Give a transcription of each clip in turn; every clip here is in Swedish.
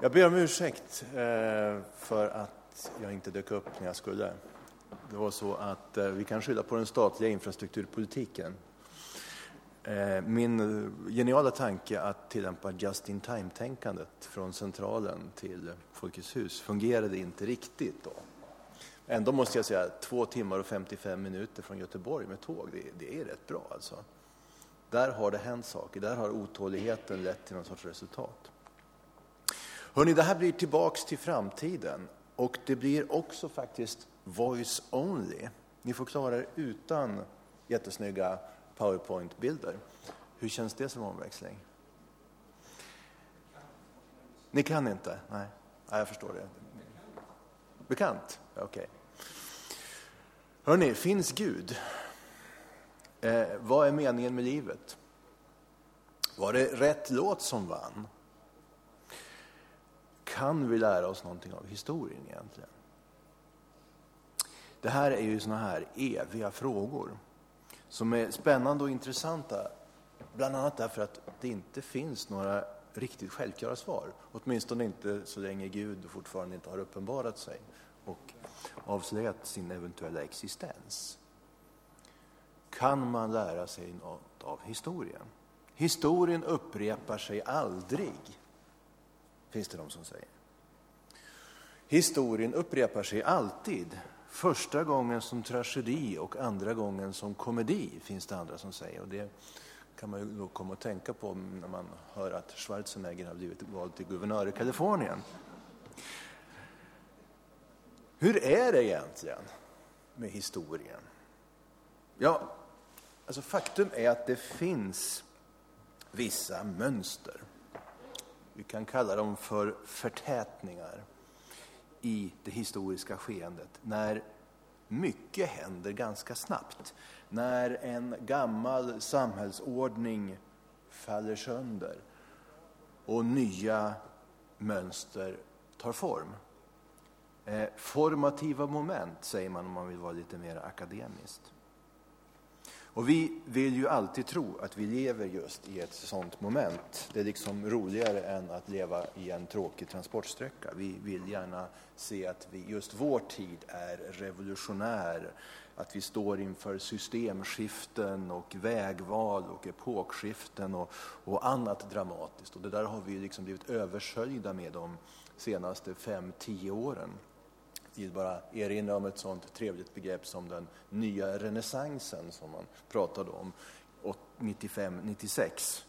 Jag ber om ursäkt för att jag inte dök upp när jag skulle. Det var så att vi kan skylla på den statliga infrastrukturpolitiken. Min geniala tanke att tillämpa just-in-time-tänkandet från centralen till Folkets hus fungerade inte riktigt då. Ändå måste jag säga 2 timmar och 55 minuter från Göteborg med tåg, det är rätt bra alltså. Där har det hänt saker, där har otåligheten lett till någon sorts resultat. Hörrni, det här blir tillbaks till framtiden och det blir också faktiskt voice only. Ni får klara er utan jättesnygga PowerPoint-bilder. Hur känns det som omväxling? Ni kan inte? Nej, jag förstår det. Bekant? Okej. Hörrni, finns Gud? Vad är meningen med livet? Var det rätt låt som vann? Kan vi lära oss någonting av historien egentligen? Det här är ju såna här eviga frågor som är spännande och intressanta, bland annat därför att det inte finns några riktigt självklara svar. Åtminstone inte så länge Gud fortfarande inte har uppenbarat sig och avslöjat sin eventuella existens. Kan man lära sig något av historien? Historien upprepar sig aldrig, finns det de som säger. Historien upprepar sig alltid. Första gången som tragedi och andra gången som komedi, finns det andra som säger. Och det kan man ju då komma att tänka på när man hör att Schwarzenegger har blivit vald till guvernör i Kalifornien. Hur är det egentligen med historien? Ja, alltså faktum är att det finns vissa mönster. Vi kan kalla dem för förtätningar i det historiska skeendet. När mycket händer ganska snabbt. När en gammal samhällsordning faller sönder och nya mönster tar form. Formativa moment säger man om man vill vara lite mer akademiskt. Och vi vill ju alltid tro att vi lever just i ett sånt moment. Det är liksom roligare än att leva i en tråkig transportsträcka. Vi vill gärna se att just vår tid är revolutionär. Att vi står inför systemskiften och vägval och epokskiften och annat dramatiskt. Och det där har vi liksom blivit översköljda med de senaste 5-10 åren. Jag vill bara erinra om ett sånt trevligt begrepp som den nya renässansen som man pratade om 95-96.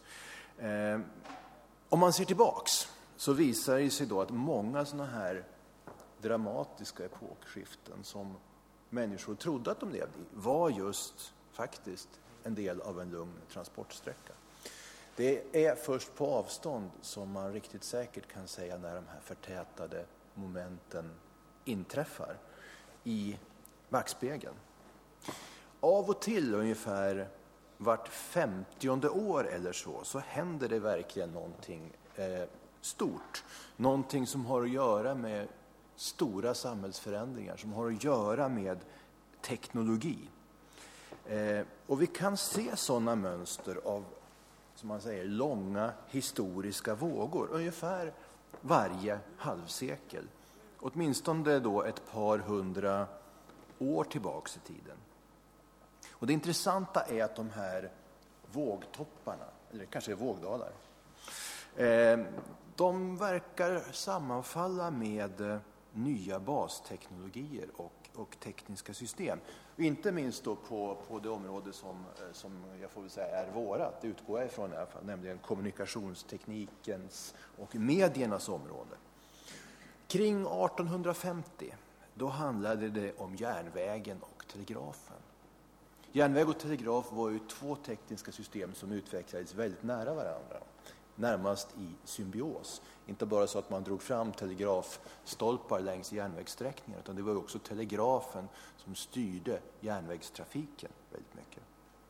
Om man ser tillbaks så visar det sig då att många såna här dramatiska epokskiften som människor trodde att de levde i var just faktiskt en del av en lugn transportsträcka. Det är först på avstånd som man riktigt säkert kan säga när de här förtätade momenten inträffar i backspegeln. Av och till ungefär vart 50:e år eller så händer det verkligen någonting stort. Någonting som har att göra med stora samhällsförändringar, som har att göra med teknologi. Och vi kan se sådana mönster av, som man säger, långa historiska vågor. Ungefär varje halvsekel. Åtminstone då ett par 100 år tillbaks i tiden. Och det intressanta är att de här vågtopparna, eller kanske är vågdalar, de verkar sammanfalla med nya basteknologier och tekniska system. Och inte minst då på det område som jag får väl säga är vårat, det utgår jag ifrån i alla fall, nämligen kommunikationsteknikens och mediernas område. Kring 1850 då handlade det om järnvägen och telegrafen. Järnväg och telegraf var ju 2 tekniska system som utvecklades väldigt nära varandra. Närmast i symbios. Inte bara så att man drog fram telegrafstolpar längs järnvägssträckningar, utan det var också telegrafen som styrde järnvägstrafiken väldigt mycket.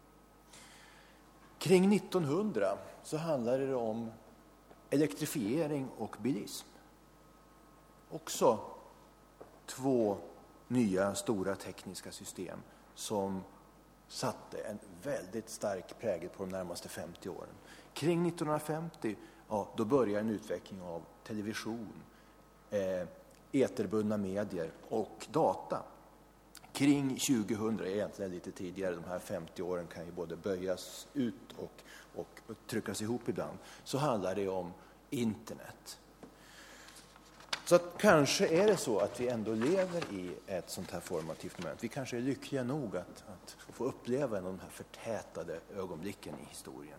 Kring 1900 så handlade det om elektrifiering och bilism. Också 2 nya stora tekniska system som satte en väldigt stark prägel på de närmaste 50 åren. Kring 1950, då börjar en utveckling av television, eterbundna medier och data. Kring 2000, egentligen lite tidigare, de här 50 åren kan ju både böjas ut och tryckas ihop ibland, så handlar det om internet. Så att kanske är det så att vi ändå lever i ett sånt här formativt moment. Vi kanske är lyckliga nog att få uppleva en av de här förtätade ögonblicken i historien.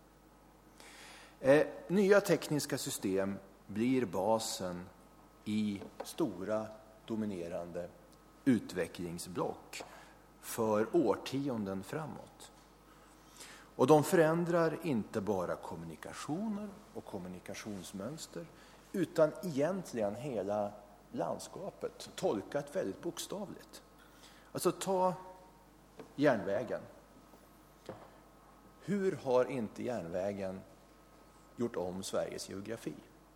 Nya tekniska system blir basen i stora, dominerande utvecklingsblock för årtionden framåt. Och de förändrar inte bara kommunikationer och kommunikationsmönster, utan egentligen hela landskapet, tolkat väldigt bokstavligt. Alltså ta järnvägen. Hur har inte järnvägen gjort om Sveriges geografi?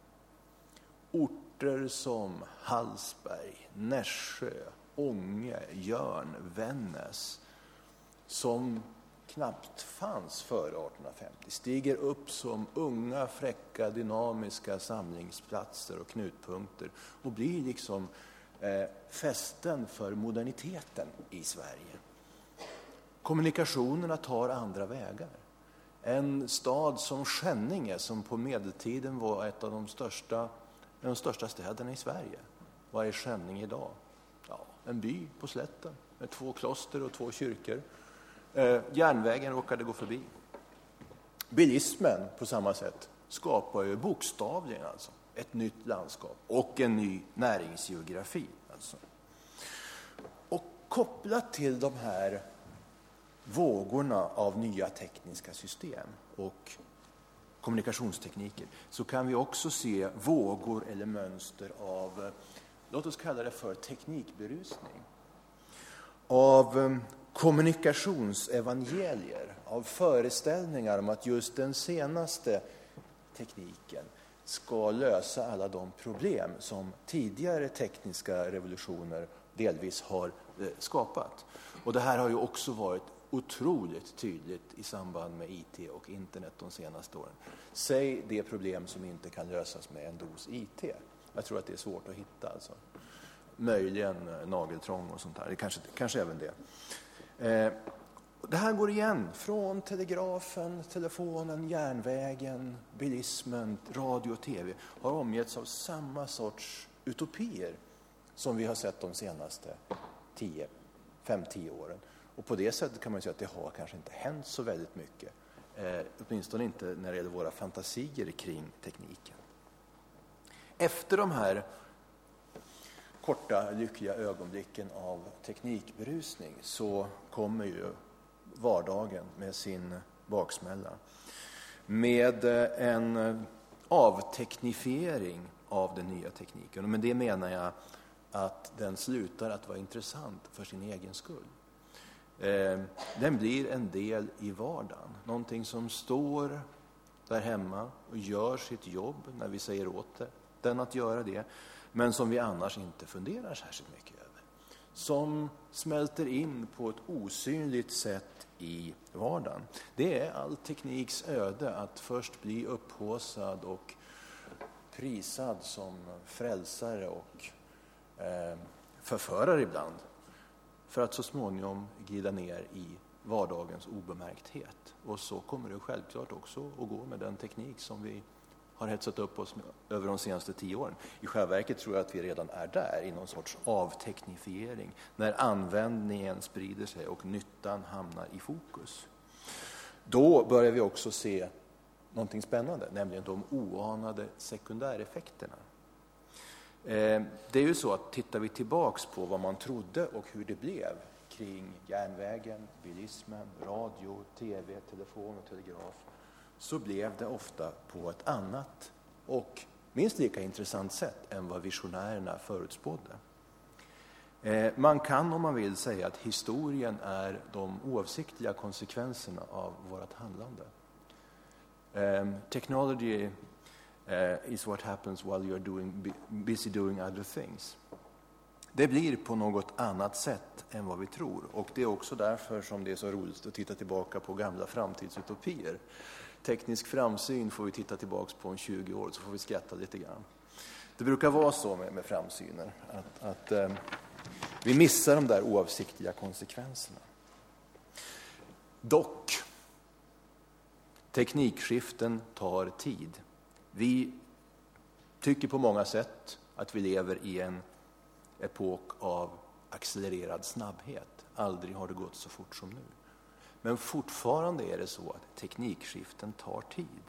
Orter som Hallsberg, Nässjö, Ånge, Jörn, Vännäs, som knappt fanns före 1850, stiger upp som unga, fräcka, dynamiska samlingsplatser och knutpunkter och blir liksom fästen för moderniteten i Sverige. Kommunikationerna tar andra vägar. En stad som Skänninge, som på medeltiden var ett av de största städerna i Sverige. Vad är Skänninge idag? Ja, en by på slätten med 2 kloster och 2 kyrkor. Järnvägen råkade gå förbi. Bilismen på samma sätt skapar ju bokstavligen alltså ett nytt landskap och en ny näringsgeografi. Alltså. Och kopplat till de här vågorna av nya tekniska system och kommunikationstekniker så kan vi också se vågor eller mönster av, låt oss kalla det för teknikberusning, av kommunikationsevangelier, av föreställningar om att just den senaste tekniken ska lösa alla de problem som tidigare tekniska revolutioner delvis har skapat. Och det här har ju också varit otroligt tydligt i samband med IT och internet de senaste åren. Säg det problem som inte kan lösas med en dos IT. Jag tror att det är svårt att hitta. Alltså. Möjligen nageltrång och sånt där. Det kanske även det. Det här går igen från telegrafen, telefonen, järnvägen, bilismen, radio och tv. Har omgetts av samma sorts utopier som vi har sett de senaste 5-10 åren. Och på det sättet kan man säga att det har kanske inte hänt så väldigt mycket. Åtminstone inte när det gäller våra fantasier kring tekniken. Efter de här korta lyckliga ögonblicken av teknikberusning så kommer ju vardagen med sin baksmälla. Med en avteknifiering av den nya tekniken. Och med det menar jag att den slutar att vara intressant för sin egen skull. Den blir en del i vardagen. Någonting som står där hemma och gör sitt jobb när vi säger åt den att göra det. Men som vi annars inte funderar särskilt mycket över. Som smälter in på ett osynligt sätt i vardagen. Det är all tekniks öde att först bli upphaussad och prisad som frälsare och förförare ibland. För att så småningom glida ner i vardagens obemärkthet. Och så kommer det självklart också att gå med den teknik som vi har hetsat upp oss över de senaste 10 åren. I själva verket tror jag att vi redan är där i någon sorts avteknifiering. När användningen sprider sig och nyttan hamnar i fokus. Då börjar vi också se någonting spännande, nämligen de oanade sekundäreffekterna. Det är ju så att tittar vi tillbaks på vad man trodde och hur det blev kring järnvägen, bilismen, radio, tv, telefon och telegraf, så blev det ofta på ett annat och minst lika intressant sätt än vad visionärerna förutspådde. Man kan, om man vill, säga att historien är de oavsiktliga konsekvenserna av vårt handlande. Technology is what happens while you're busy doing other things. Det blir på något annat sätt än vad vi tror. Och det är också därför som det är så roligt att titta tillbaka på gamla framtidsutopier. teknisk framsyn får vi titta tillbaka på om 20 år, så får vi skratta lite grann. Det brukar vara så med framsynen, att vi missar de där oavsiktliga konsekvenserna. Dock, teknikskiften tar tid. Vi tycker på många sätt att vi lever i en epok av accelererad snabbhet. Aldrig har det gått så fort som nu. Men fortfarande är det så att teknikskiften tar tid.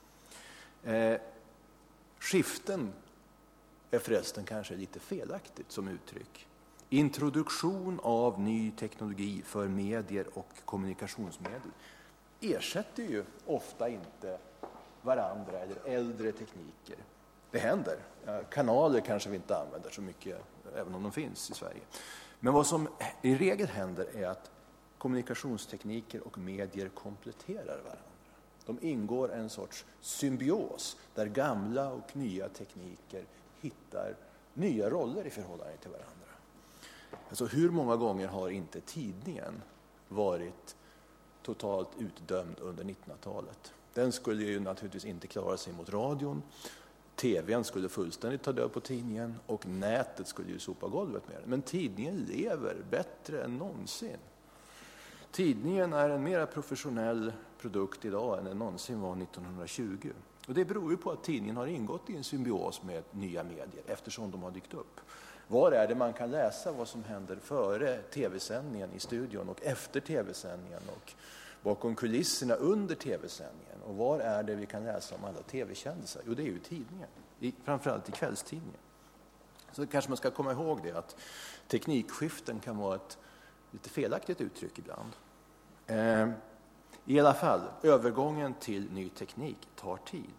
Skiften är förresten kanske lite felaktigt som uttryck. Introduktion av ny teknologi för medier och kommunikationsmedel ersätter ju ofta inte varandra eller äldre tekniker. Det händer. Kanaler kanske vi inte använder så mycket, även om de finns i Sverige. Men vad som i regel händer är att kommunikationstekniker och medier kompletterar varandra. De ingår en sorts symbios där gamla och nya tekniker hittar nya roller i förhållande till varandra. Alltså hur många gånger har inte tidningen varit totalt utdömd under 1900-talet? Den skulle ju naturligtvis inte klara sig mot radion. TV:n skulle fullständigt ta död på tidningen och nätet skulle ju sopa golvet med den. Men tidningen lever bättre än någonsin. Tidningen är en mer professionell produkt idag än den någonsin var 1920. Och det beror ju på att tidningen har ingått i en symbios med nya medier eftersom de har dykt upp. Var är det man kan läsa vad som händer före tv-sändningen i studion och efter tv-sändningen och bakom kulisserna under tv-sändningen? Och var är det vi kan läsa om alla tv-kändisar? Jo, det är ju tidningen, framförallt i kvällstidningen. Så kanske man ska komma ihåg det, att teknikskiften kan vara ett lite felaktigt uttryck ibland. I alla fall, övergången till ny teknik tar tid.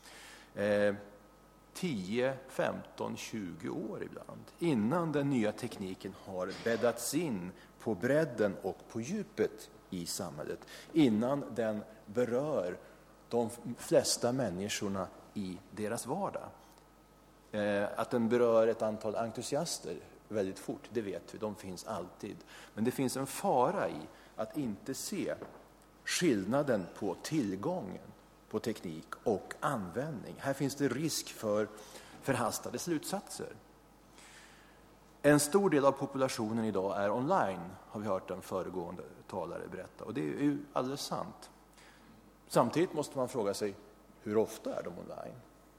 10, 15, 20 år ibland, innan den nya tekniken har bäddats in på bredden och på djupet i samhället, innan den berör de flesta människorna i deras vardag. Att den berör ett antal entusiaster väldigt fort, det vet vi, de finns alltid. Men det finns en fara i att inte se skillnaden på tillgången på teknik och användning. Här finns det risk för förhastade slutsatser. En stor del av populationen idag är online, har vi hört en föregående talare berätta. Och det är ju alldeles sant. Samtidigt måste man fråga sig, hur ofta är de online?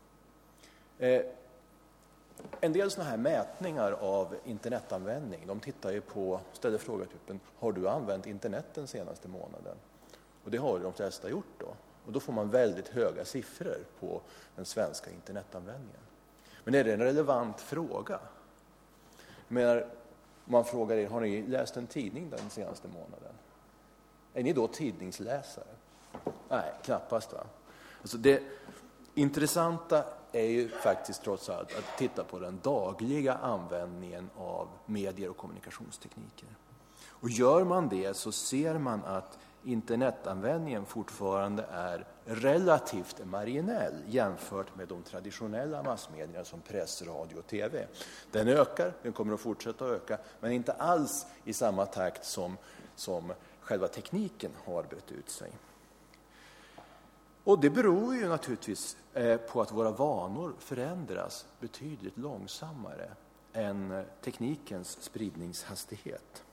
En del sådana här mätningar av internetanvändning, de tittar ju på, ställer frågetypen, har du använt internet den senaste månaden? Och det har de flesta gjort då. Och då får man väldigt höga siffror på den svenska internetanvändningen. Men är det en relevant fråga? Men man frågar er, har ni läst en tidning den senaste månaden? Är ni då tidningsläsare? Nej, knappast va? Alltså det intressanta är ju faktiskt trots allt att titta på den dagliga användningen av medier och kommunikationstekniker. Och gör man det så ser man att internetanvändningen fortfarande är relativt marginell jämfört med de traditionella massmedierna som press, radio och tv. Den ökar, den kommer att fortsätta att öka, men inte alls i samma takt som själva tekniken har brett ut sig. Och det beror ju naturligtvis på att våra vanor förändras betydligt långsammare än teknikens spridningshastighet.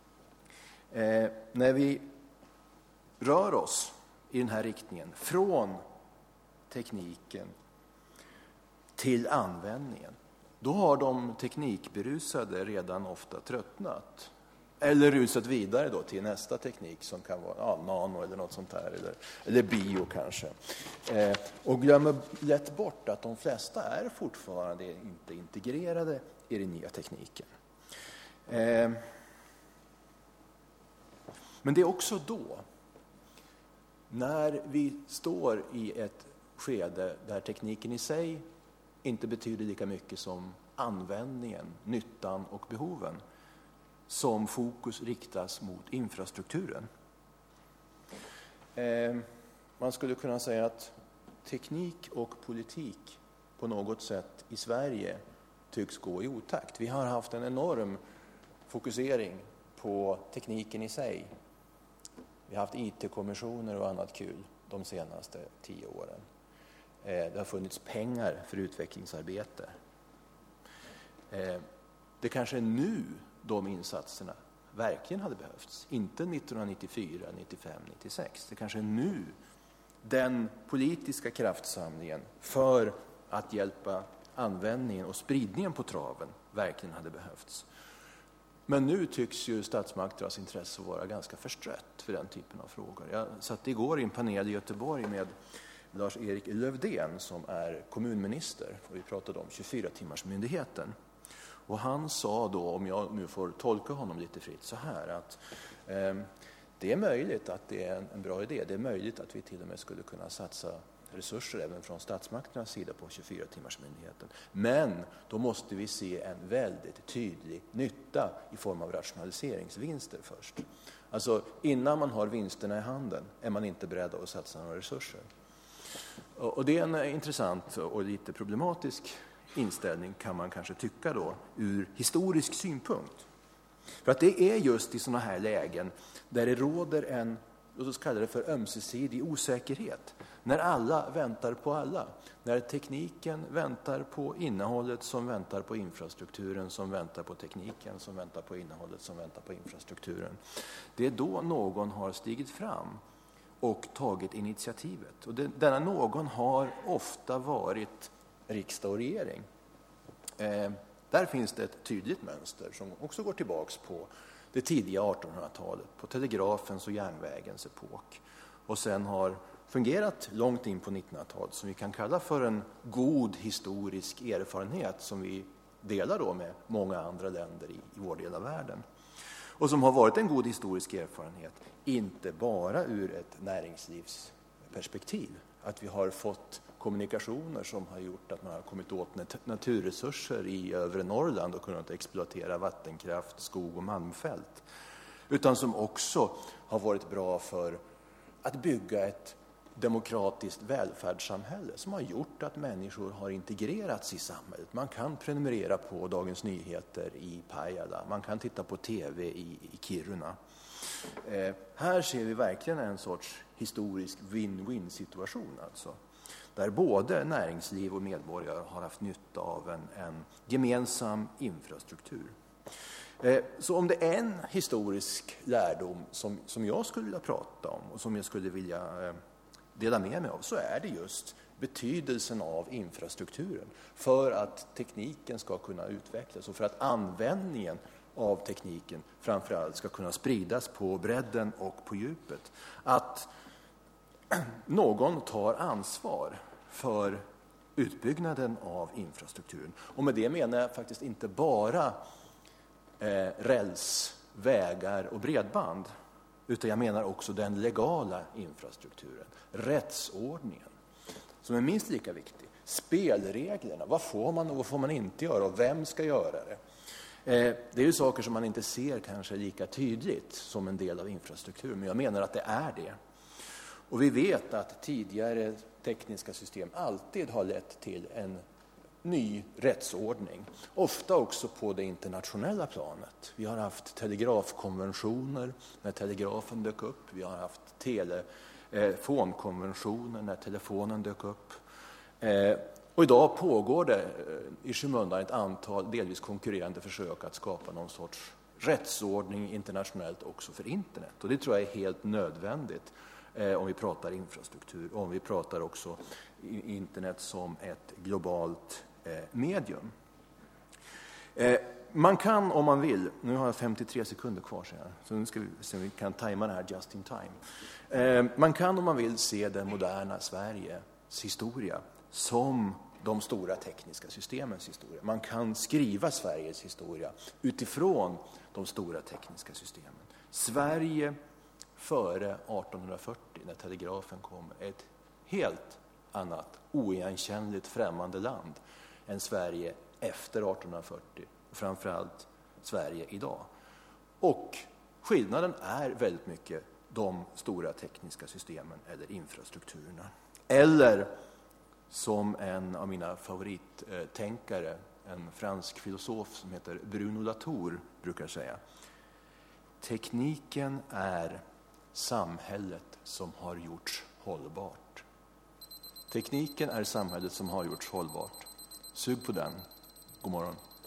När vi rör oss i den här riktningen från tekniken till användningen, då har de teknikberusade redan ofta tröttnat. Eller rusat vidare då till nästa teknik som kan vara nano eller något sånt här, eller bio kanske. Och glömmer lätt bort att de flesta är fortfarande inte integrerade i den nya tekniken. Men det är också då, när vi står i ett skede där tekniken i sig inte betyder lika mycket som användningen, nyttan och behoven, som fokus riktas mot infrastrukturen. Man skulle kunna säga att teknik och politik på något sätt i Sverige tycks gå i otakt. Vi har haft en enorm fokusering på tekniken i sig. Vi har haft IT-kommissioner och annat kul. de senaste 10 åren. Det har funnits pengar för utvecklingsarbete. Det kanske är nu de insatserna verkligen hade behövts. Inte 1994, 95, 96. Det kanske är nu den politiska kraftsamlingen för att hjälpa användningen och spridningen på traven verkligen hade behövts. Men nu tycks ju statsmakternas intresse vara ganska förstrött för den typen av frågor. Jag satt igår i en panel i Göteborg med Lars-Erik Lövdén som är kommunminister. Och vi pratade om 24-timmarsmyndigheten. Och han sa då, om jag nu får tolka honom lite fritt, så här att det är möjligt att det är en bra idé. Det är möjligt att vi till och med skulle kunna satsa resurser även från statsmakternas sida på 24-timmarsmyndigheten. Men då måste vi se en väldigt tydlig nytta i form av rationaliseringsvinster först. Alltså innan man har vinsterna i handen är man inte beredd att satsa några resurser. Och det är en intressant och lite problematisk inställning kan man kanske tycka då ur historisk synpunkt. För att det är just i sådana här lägen där det råder en, låt oss kalla det för ömsesidig osäkerhet. När alla väntar på alla. När tekniken väntar på innehållet som väntar på infrastrukturen som väntar på tekniken som väntar på innehållet som väntar på infrastrukturen. Det är då någon har stigit fram och tagit initiativet. Och denna någon har ofta varit riksdag och regering. Där finns det ett tydligt mönster som också går tillbaks på det tidiga 1800-talet, på telegrafens och järnvägens epok. Och sen har fungerat långt in på 1900-talet som vi kan kalla för en god historisk erfarenhet som vi delar då med många andra länder i vår del av världen. Och som har varit en god historisk erfarenhet, inte bara ur ett näringslivsperspektiv. Att vi har fått kommunikationer som har gjort att man har kommit åt naturresurser i övre Norrland och kunnat exploatera vattenkraft, skog och malmfält. Utan som också har varit bra för att bygga ett demokratiskt välfärdssamhälle som har gjort att människor har integrerats i samhället. Man kan prenumerera på Dagens Nyheter i Pajala, man kan titta på tv i Kiruna. Här ser vi verkligen en sorts historisk win-win-situation alltså. Där både näringsliv och medborgare har haft nytta av en gemensam infrastruktur. Så om det är en historisk lärdom som jag skulle vilja prata om och som jag skulle vilja dela med mig av, så är det just betydelsen av infrastrukturen för att tekniken ska kunna utvecklas och för att användningen av tekniken framförallt ska kunna spridas på bredden och på djupet. Att någon tar ansvar för utbyggnaden av infrastrukturen. Och med det menar jag faktiskt inte bara räls, vägar och bredband, utan jag menar också den legala infrastrukturen, rättsordningen, som är minst lika viktig. Spelreglerna, vad får man och vad får man inte göra och vem ska göra det? Det är ju saker som man inte ser kanske lika tydligt som en del av infrastrukturen, men jag menar att det är det. Och vi vet att tidigare tekniska system alltid har lett till en ny rättsordning. Ofta också på det internationella planet. Vi har haft telegrafkonventioner när telegrafen dök upp. Vi har haft telefonkonventioner när telefonen dök upp. Och idag pågår det i skymundan ett antal delvis konkurrerande försök att skapa någon sorts rättsordning internationellt också för internet. Och det tror jag är helt nödvändigt om vi pratar infrastruktur och om vi pratar också internet som ett globalt medium. Man kan om man vill, nu har jag 53 sekunder kvar så nu ska vi se om vi kan tajma det här just in time. Man kan om man vill se det moderna Sveriges historia som de stora tekniska systemens historia. Man kan skriva Sveriges historia utifrån de stora tekniska systemen. Sverige före 1840 när telegrafen kom är ett helt annat, oigenkännligt främmande land än Sverige efter 1840 och framförallt Sverige idag. Och skillnaden är väldigt mycket de stora tekniska systemen eller infrastrukturerna. Eller som en av mina favorittänkare, en fransk filosof som heter Bruno Latour brukar säga: tekniken är samhället som har gjorts hållbart. Tekniken är samhället som har gjorts hållbart. Sug på den. God morgon.